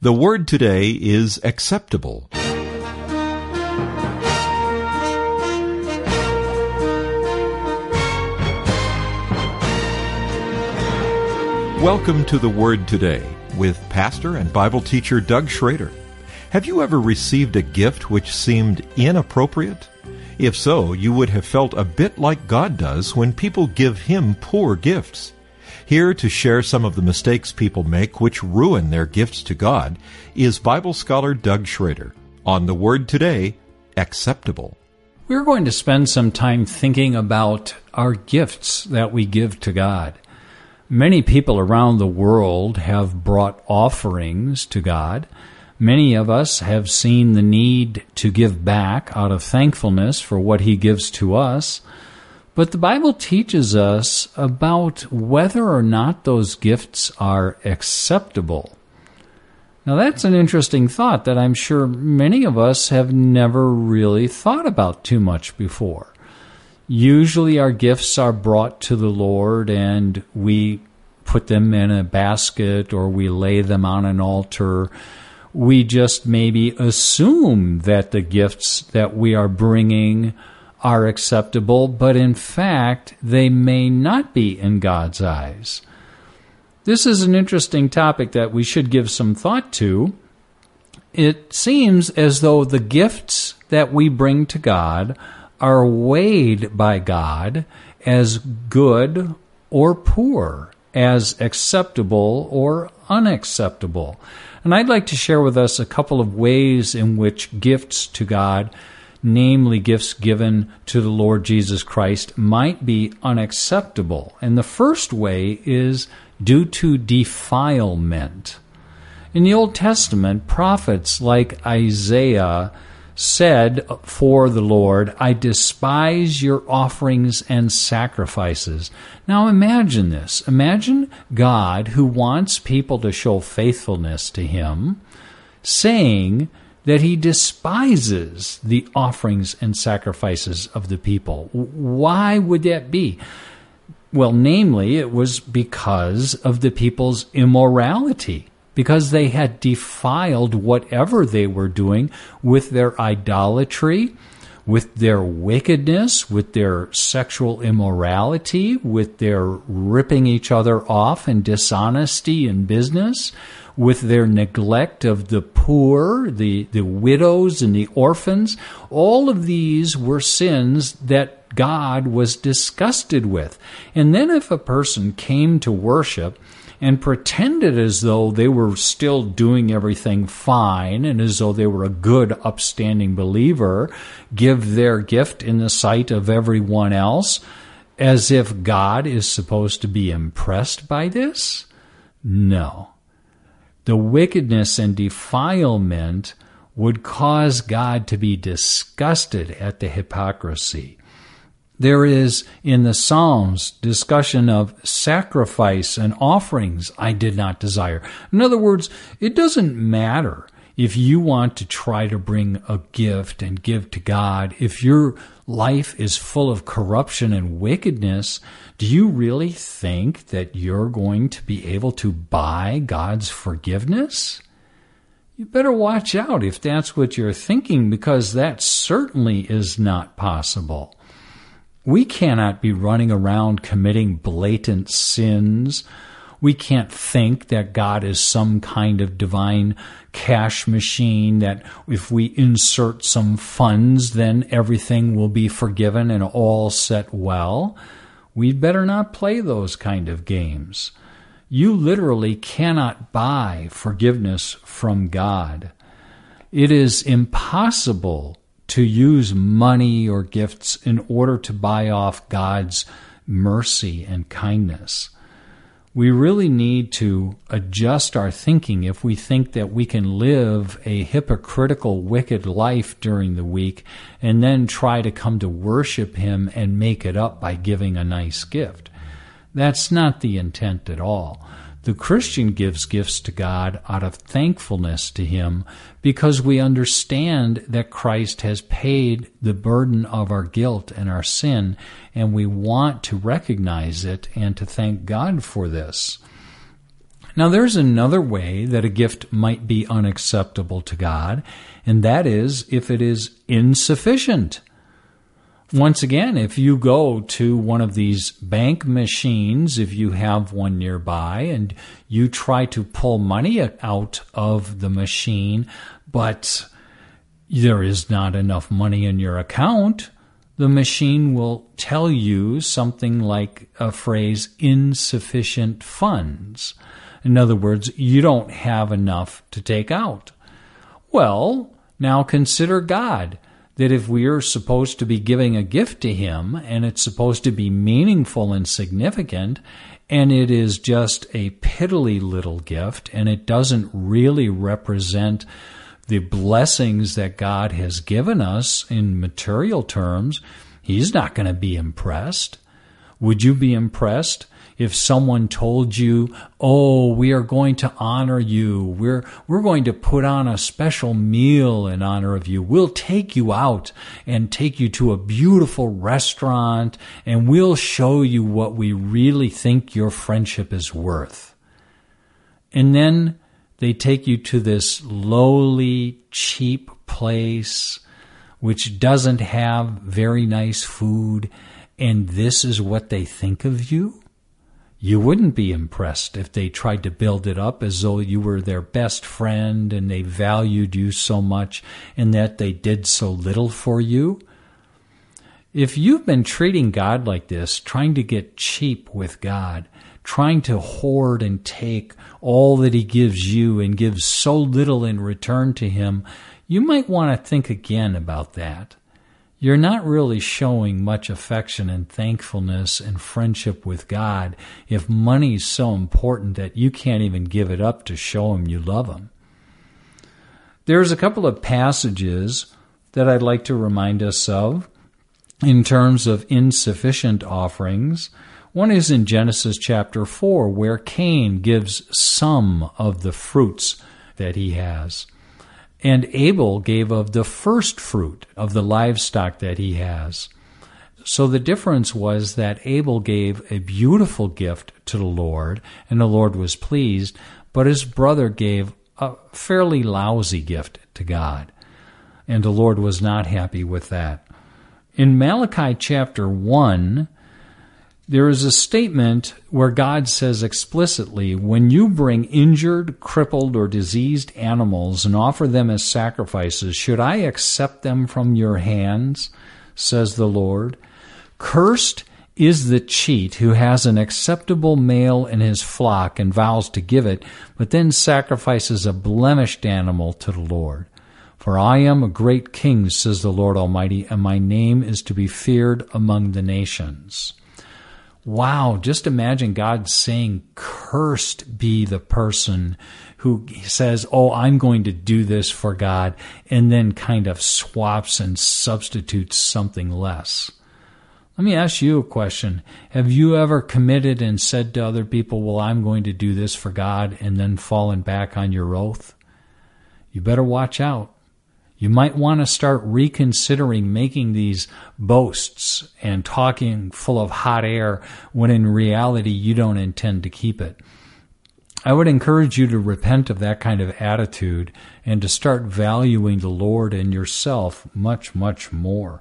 The word today is acceptable. Welcome to the Word Today with pastor and Bible teacher Doug Schrader. Have you ever received a gift which seemed inappropriate? If so, you would have felt a bit like God does when people give Him poor gifts. Here to share some of the mistakes people make which ruin their gifts to God is Bible scholar Doug Schrader. On the Word Today, acceptable. We're going to spend some time thinking about our gifts that we give to God. Many people around the world have brought offerings to God. Many of us have seen the need to give back out of thankfulness for what He gives to us. But the Bible teaches us about whether or not those gifts are acceptable. Now that's an interesting thought that I'm sure many of us have never really thought about too much before. Usually our gifts are brought to the Lord and we put them in a basket or we lay them on an altar. We just maybe assume that the gifts that we are bringing are acceptable, but in fact, they may not be in God's eyes. This is an interesting topic that we should give some thought to. It seems as though the gifts that we bring to God are weighed by God as good or poor, as acceptable or unacceptable. And I'd like to share with us a couple of ways in which gifts to God, namely gifts given to the Lord Jesus Christ, might be unacceptable. And the first way is due to defilement. In the Old Testament, prophets like Isaiah said for the Lord, "I despise your offerings and sacrifices." Now imagine this. Imagine God, who wants people to show faithfulness to Him, saying that He despises the offerings and sacrifices of the people. Why would that be? Well, namely, it was because of the people's immorality, because they had defiled whatever they were doing with their idolatry, with their wickedness, with their sexual immorality, with their ripping each other off and dishonesty in business, with their neglect of the poor, the widows and the orphans. All of these were sins that God was disgusted with. And then if a person came to worship and pretended as though they were still doing everything fine and as though they were a good, upstanding believer, give their gift in the sight of everyone else, as if God is supposed to be impressed by this? No. The wickedness and defilement would cause God to be disgusted at the hypocrisy. There is, in the Psalms, discussion of sacrifice and offerings I did not desire. In other words, it doesn't matter if you want to try to bring a gift and give to God. If your life is full of corruption and wickedness, do you really think that you're going to be able to buy God's forgiveness? You better watch out if that's what you're thinking, because that certainly is not possible. We cannot be running around committing blatant sins. We can't think that God is some kind of divine cash machine, that if we insert some funds, then everything will be forgiven and all set well. We'd better not play those kind of games. You literally cannot buy forgiveness from God. It is impossible to use money or gifts in order to buy off God's mercy and kindness. We really need to adjust our thinking if we think that we can live a hypocritical, wicked life during the week and then try to come to worship Him and make it up by giving a nice gift. That's not the intent at all. The Christian gives gifts to God out of thankfulness to Him because we understand that Christ has paid the burden of our guilt and our sin, and we want to recognize it and to thank God for this. Now, there's another way that a gift might be unacceptable to God, and that is if it is insufficient. Once again, if you go to one of these bank machines, if you have one nearby, and you try to pull money out of the machine, but there is not enough money in your account, the machine will tell you something like a phrase, insufficient funds. In other words, you don't have enough to take out. Well, now consider God, that if we are supposed to be giving a gift to Him, and it's supposed to be meaningful and significant, and it is just a piddly little gift, and it doesn't really represent the blessings that God has given us in material terms, He's not going to be impressed. Would you be impressed if someone told you, oh, we are going to honor you. We're going to put on a special meal in honor of you. We'll take you out and take you to a beautiful restaurant, and we'll show you what we really think your friendship is worth. And then they take you to this lowly, cheap place which doesn't have very nice food, and this is what they think of you? You wouldn't be impressed if they tried to build it up as though you were their best friend and they valued you so much and that they did so little for you. If you've been treating God like this, trying to get cheap with God, trying to hoard and take all that He gives you and gives so little in return to Him, you might want to think again about that. You're not really showing much affection and thankfulness and friendship with God if money's so important that you can't even give it up to show Him you love Him. There's a couple of passages that I'd like to remind us of in terms of insufficient offerings. One is in Genesis chapter 4, where Cain gives some of the fruits that he has. And Abel gave of the first fruit of the livestock that he has. So the difference was that Abel gave a beautiful gift to the Lord, and the Lord was pleased, but his brother gave a fairly lousy gift to God, and the Lord was not happy with that. In Malachi chapter 1, there is a statement where God says explicitly, when you bring injured, crippled, or diseased animals and offer them as sacrifices, should I accept them from your hands, says the Lord? Cursed is the cheat who has an acceptable male in his flock and vows to give it, but then sacrifices a blemished animal to the Lord. For I am a great king, says the Lord Almighty, and my name is to be feared among the nations. Wow, just imagine God saying, cursed be the person who says, oh, I'm going to do this for God, and then kind of swaps and substitutes something less. Let me ask you a question. Have you ever committed and said to other people, well, I'm going to do this for God, and then fallen back on your oath? You better watch out. You might want to start reconsidering making these boasts and talking full of hot air when in reality you don't intend to keep it. I would encourage you to repent of that kind of attitude and to start valuing the Lord and yourself much, much more.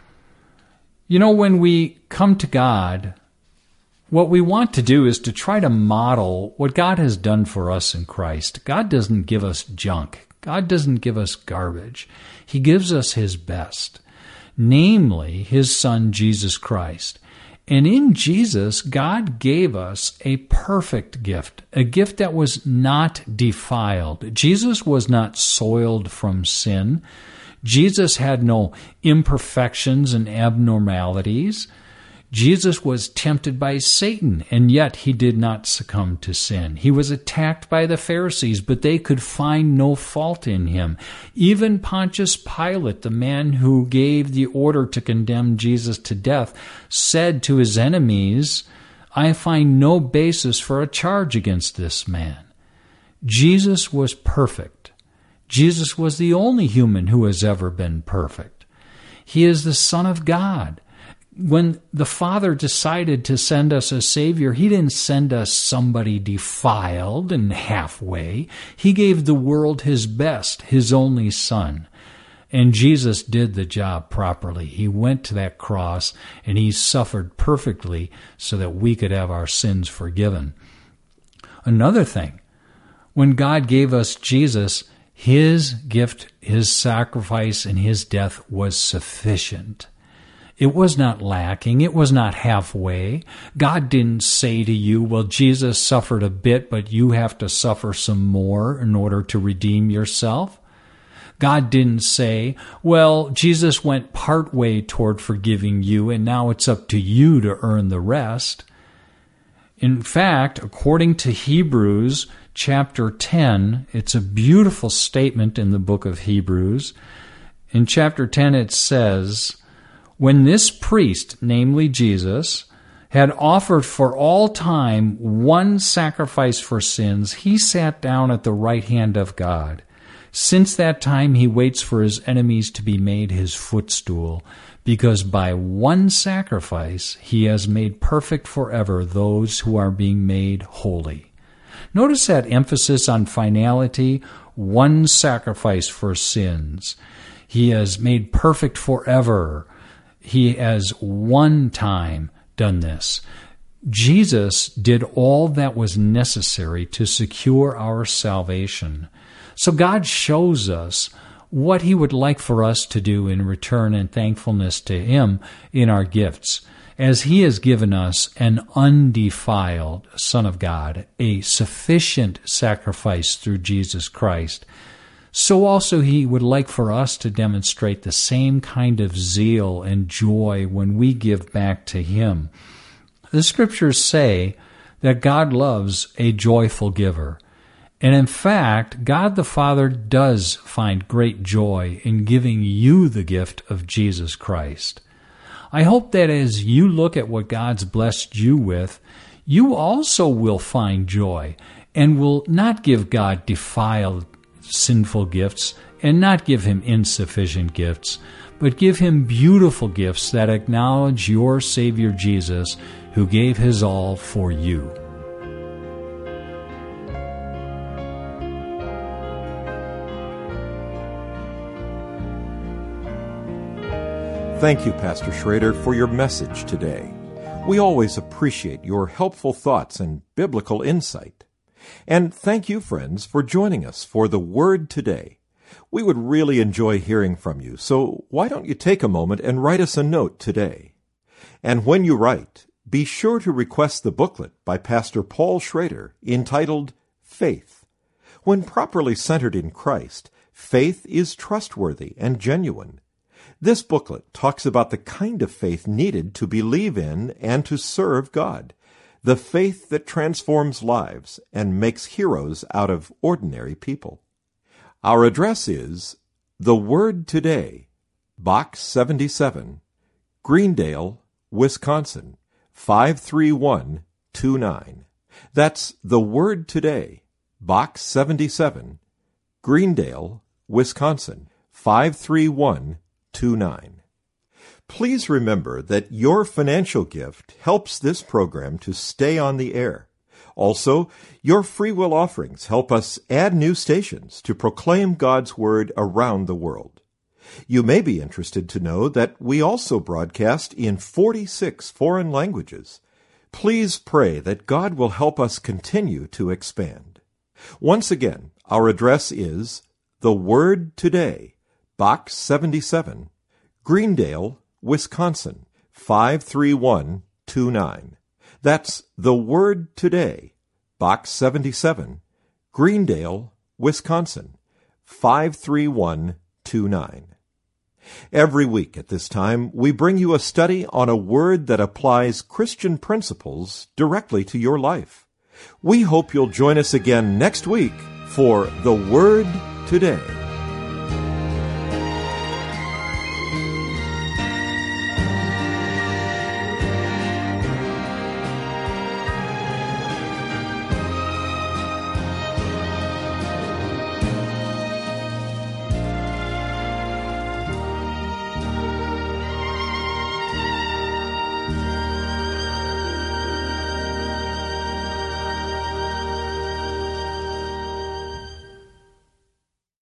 You know, when we come to God, what we want to do is to try to model what God has done for us in Christ. God doesn't give us junk. God doesn't give us garbage. He gives us His best, namely His Son, Jesus Christ. And in Jesus, God gave us a perfect gift, a gift that was not defiled. Jesus was not soiled from sin. Jesus had no imperfections and abnormalities. Jesus was tempted by Satan, and yet He did not succumb to sin. He was attacked by the Pharisees, but they could find no fault in Him. Even Pontius Pilate, the man who gave the order to condemn Jesus to death, said to his enemies, I find no basis for a charge against this man. Jesus was perfect. Jesus was the only human who has ever been perfect. He is the Son of God. When the Father decided to send us a Savior, He didn't send us somebody defiled and halfway. He gave the world His best, His only Son. And Jesus did the job properly. He went to that cross and He suffered perfectly so that we could have our sins forgiven. Another thing, when God gave us Jesus, His gift, His sacrifice, and His death was sufficient. It was not lacking. It was not halfway. God didn't say to you, well, Jesus suffered a bit, but you have to suffer some more in order to redeem yourself. God didn't say, well, Jesus went part way toward forgiving you, and now it's up to you to earn the rest. In fact, according to Hebrews chapter 10, it's a beautiful statement in the book of Hebrews. In chapter 10 it says, when this priest, namely Jesus, had offered for all time one sacrifice for sins, He sat down at the right hand of God. Since that time He waits for His enemies to be made His footstool, because by one sacrifice He has made perfect forever those who are being made holy. Notice that emphasis on finality, one sacrifice for sins. He has made perfect forever. He has one time done this. Jesus did all that was necessary to secure our salvation. So God shows us what He would like for us to do in return and thankfulness to Him in our gifts. As He has given us an undefiled Son of God, a sufficient sacrifice through Jesus Christ, so also He would like for us to demonstrate the same kind of zeal and joy when we give back to Him. The Scriptures say that God loves a joyful giver. And in fact, God the Father does find great joy in giving you the gift of Jesus Christ. I hope that as you look at what God's blessed you with, you also will find joy and will not give God defiled, sinful gifts and not give Him insufficient gifts, but give Him beautiful gifts that acknowledge your Savior Jesus, who gave His all for you. Thank you, Pastor Schrader, for your message today. We always appreciate your helpful thoughts and biblical insight. And thank you, friends, for joining us for the Word today. We would really enjoy hearing from you, so why don't you take a moment and write us a note today? And when you write, be sure to request the booklet by Pastor Paul Schrader entitled Faith. When properly centered in Christ, faith is trustworthy and genuine. This booklet talks about the kind of faith needed to believe in and to serve God, the faith that transforms lives and makes heroes out of ordinary people. Our address is The Word Today, Box 77, Greendale, Wisconsin, 53129. That's The Word Today, Box 77, Greendale, Wisconsin, 53129. Please remember that your financial gift helps this program to stay on the air. Also, your free will offerings help us add new stations to proclaim God's Word around the world. You may be interested to know that we also broadcast in 46 foreign languages. Please pray that God will help us continue to expand. Once again, our address is The Word Today, Box 77, Greendale, Wisconsin, 53129. That's The Word Today, Box 77, Greendale, Wisconsin, 53129. Every week at this time, we bring you a study on a word that applies Christian principles directly to your life. We hope you'll join us again next week for The Word Today.